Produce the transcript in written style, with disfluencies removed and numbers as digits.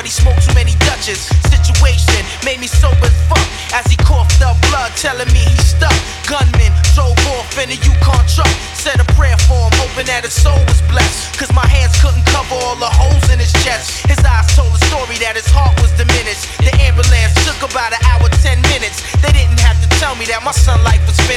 Thought he smoked too many Dutches. Situation made me sober as fuck as he coughed up blood, telling me he stuck. Gunman drove off in a Yukon truck. Said a prayer for him, hoping that his soul was blessed. Cause my hands couldn't cover all the holes in his chest. His eyes told a story that his heart was diminished. The ambulance took about an hour, 10 minutes. They didn't have to tell me that my son life was finished.